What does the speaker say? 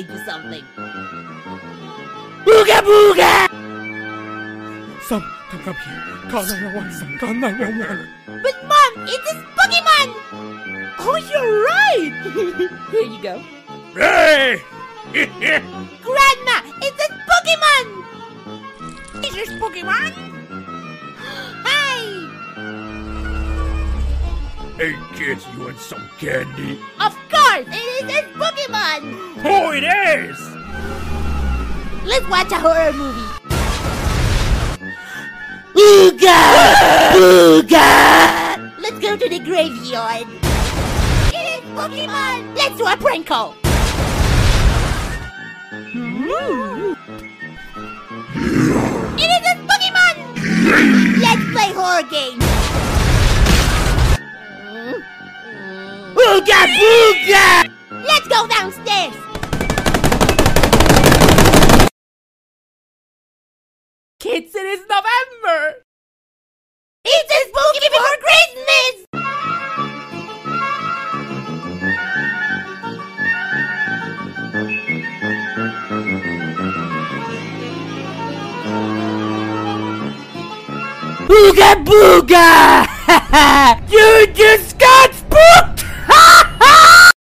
I do something. Booga booga! Sam, come here. Call 911, Sam. Call 911. But Mom, it's a Pokemon! Oh, you're right! Here you go. Hey! Grandma, it's a Pokemon! Is this Pokemon? Hi! Hey, kids, you want some candy? Of course, it is a Pokemon! Oh, it is! Let's watch a horror movie. Booga! Booga! Let's go to the graveyard. It is Pokemon! Let's do a prank call. It is a Pokemon! Let's play horror games. Booga booga! Let's go downstairs. Kids, it is November! It's a spooky before Christmas! Booga booga! You just